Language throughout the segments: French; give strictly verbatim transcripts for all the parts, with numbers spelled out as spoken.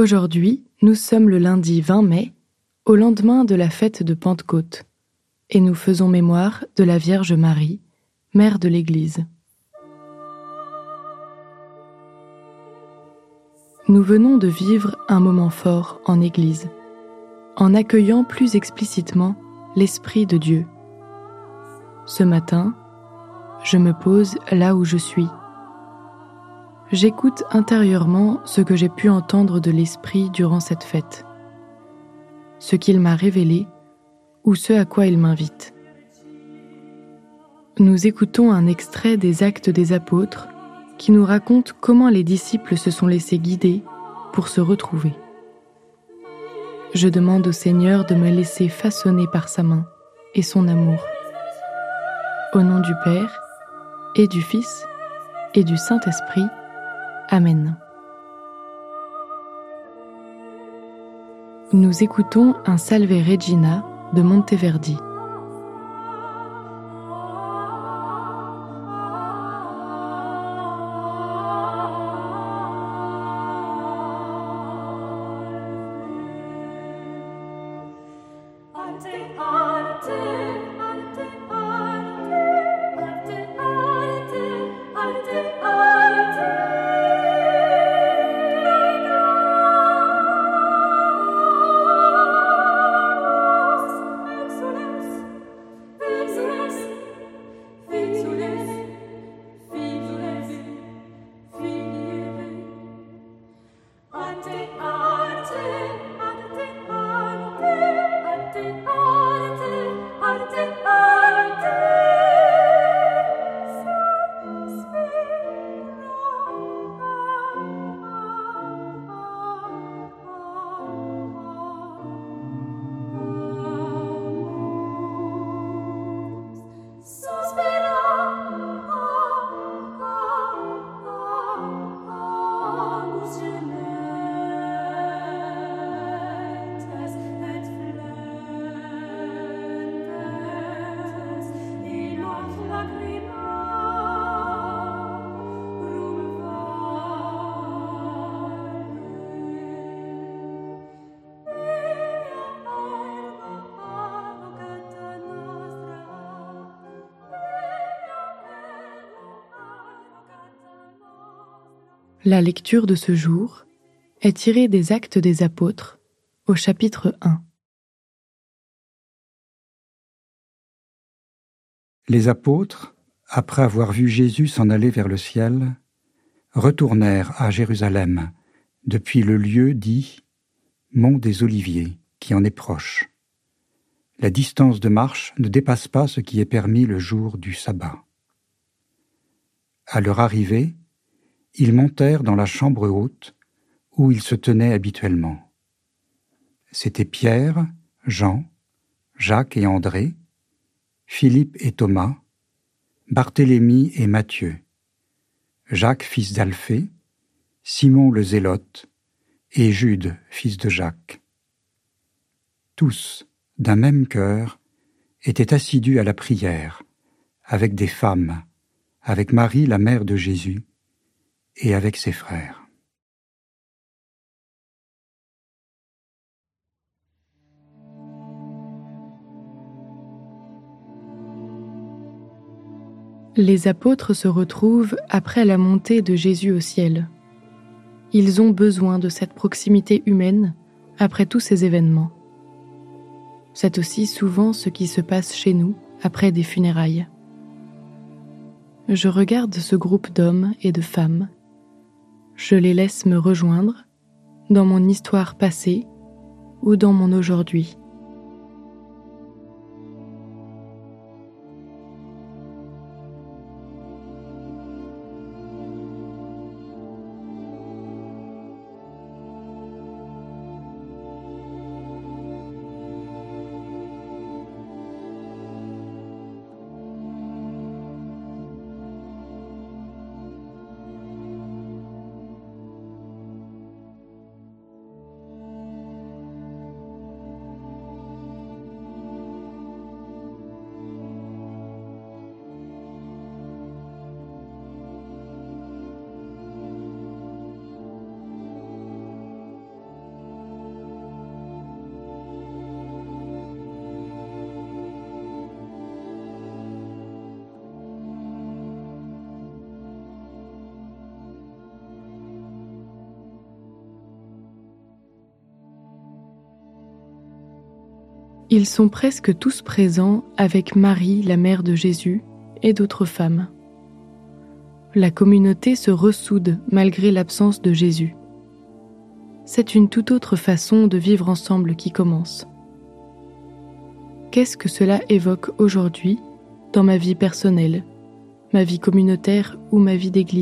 Aujourd'hui, nous sommes le lundi vingt mai, au lendemain de la fête de Pentecôte, et nous faisons mémoire de la Vierge Marie, Mère de l'Église. Nous venons de vivre un moment fort en Église, en accueillant plus explicitement l'Esprit de Dieu. Ce matin, je me pose là où je suis. J'écoute intérieurement ce que j'ai pu entendre de l'Esprit durant cette fête, ce qu'il m'a révélé ou ce à quoi il m'invite. Nous écoutons un extrait des Actes des Apôtres qui nous raconte comment les disciples se sont laissés guider pour se retrouver. Je demande au Seigneur de me laisser façonner par sa main et son amour. Au nom du Père, et du Fils, et du Saint-Esprit. Amen. Nous écoutons un Salve Regina de Monteverdi. La lecture de ce jour est tirée des Actes des Apôtres, au chapitre un. Les apôtres, après avoir vu Jésus s'en aller vers le ciel, retournèrent à Jérusalem depuis le lieu dit Mont des Oliviers, qui en est proche. La distance de marche ne dépasse pas ce qui est permis le jour du sabbat. À leur arrivée, ils montèrent dans la chambre haute où ils se tenaient habituellement. C'étaient Pierre, Jean, Jacques et André, Philippe et Thomas, Barthélemy et Matthieu, Jacques fils d'Alphée, Simon le Zélote et Jude fils de Jacques. Tous, d'un même cœur, étaient assidus à la prière, avec des femmes, avec Marie la mère de Jésus, et avec ses frères. Les apôtres se retrouvent après la montée de Jésus au ciel. Ils ont besoin de cette proximité humaine après tous ces événements. C'est aussi souvent ce qui se passe chez nous après des funérailles. Je regarde ce groupe d'hommes et de femmes. Je les laisse me rejoindre dans mon histoire passée ou dans mon aujourd'hui. Ils sont presque tous présents avec Marie, la mère de Jésus, et d'autres femmes. La communauté se ressoude malgré l'absence de Jésus. C'est une toute autre façon de vivre ensemble qui commence. Qu'est-ce que cela évoque aujourd'hui dans ma vie personnelle, ma vie communautaire ou ma vie d'église ?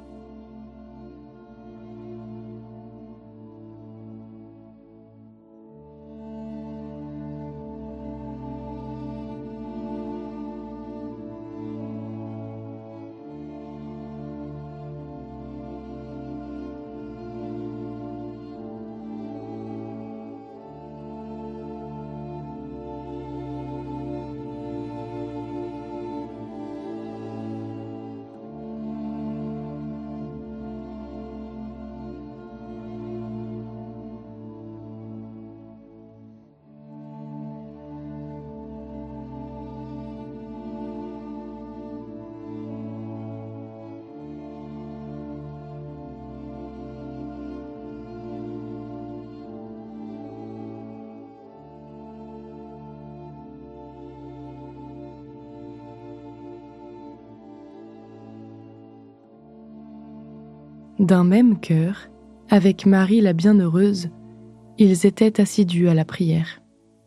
D'un même cœur, avec Marie la Bienheureuse, ils étaient assidus à la prière.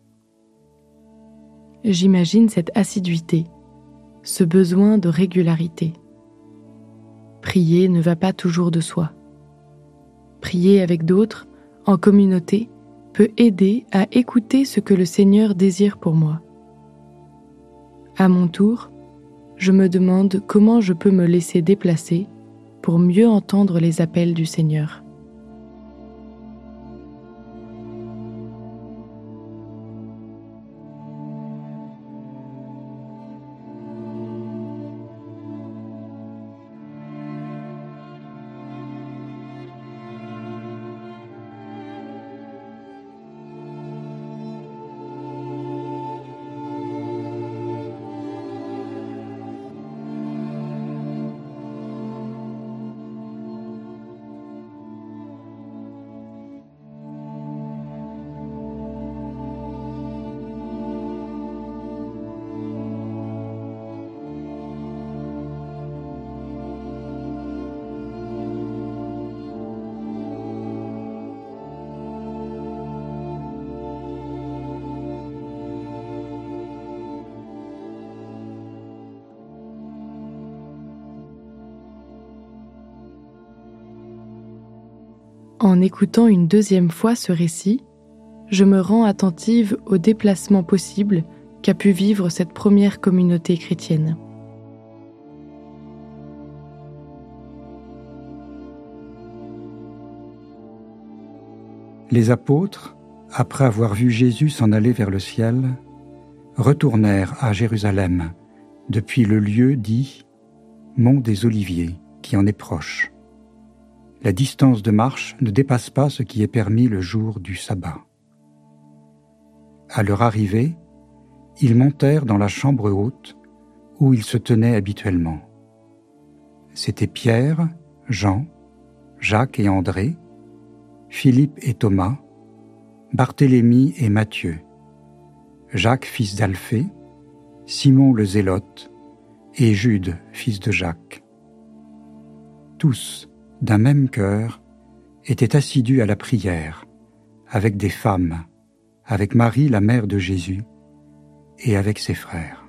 J'imagine cette assiduité, ce besoin de régularité. Prier ne va pas toujours de soi. Prier avec d'autres, en communauté, peut aider à écouter ce que le Seigneur désire pour moi. À mon tour, je me demande comment je peux me laisser déplacer pour mieux entendre les appels du Seigneur. En écoutant une deuxième fois ce récit, je me rends attentive aux déplacements possibles qu'a pu vivre cette première communauté chrétienne. Les apôtres, après avoir vu Jésus s'en aller vers le ciel, retournèrent à Jérusalem, depuis le lieu dit « Mont des Oliviers », qui en est proche. La distance de marche ne dépasse pas ce qui est permis le jour du sabbat. À leur arrivée, ils montèrent dans la chambre haute où ils se tenaient habituellement. C'étaient Pierre, Jean, Jacques et André, Philippe et Thomas, Barthélemy et Matthieu, Jacques fils d'Alphée, Simon le Zélote et Jude fils de Jacques. Tous, d'un même cœur, étaient assidus à la prière, avec des femmes, avec Marie la mère de Jésus, et avec ses frères.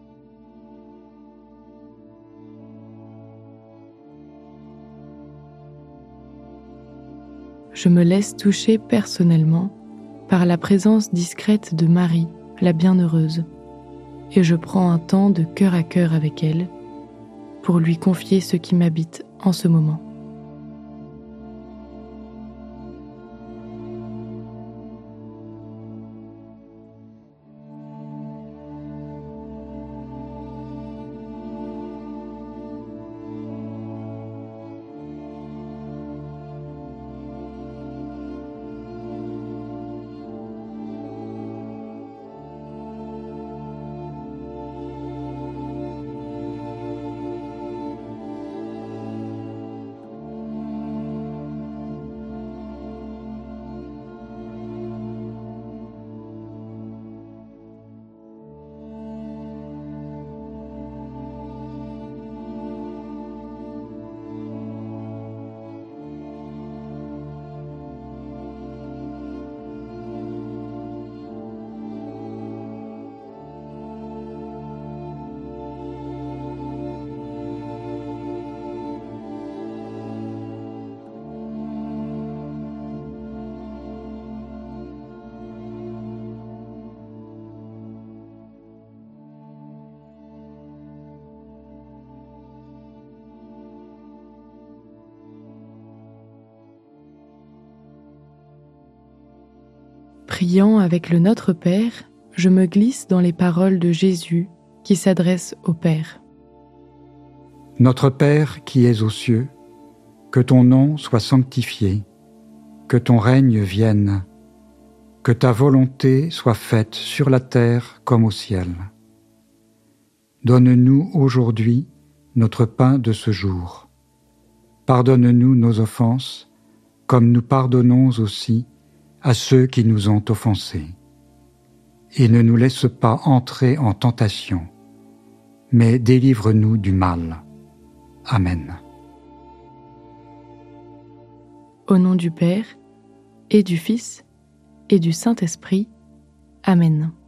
Je me laisse toucher personnellement par la présence discrète de Marie, la Bienheureuse, et je prends un temps de cœur à cœur avec elle pour lui confier ce qui m'habite en ce moment. priant avec le Notre Père, je me glisse dans les paroles de Jésus qui s'adresse au Père. Notre Père qui es aux cieux, que ton nom soit sanctifié, que ton règne vienne, que ta volonté soit faite sur la terre comme au ciel. Donne-nous aujourd'hui notre pain de ce jour. Pardonne-nous nos offenses, comme nous pardonnons aussi à ceux qui nous ont offensés. Et ne nous laisse pas entrer en tentation, mais délivre-nous du mal. Amen. Au nom du Père, et du Fils, et du Saint-Esprit. Amen.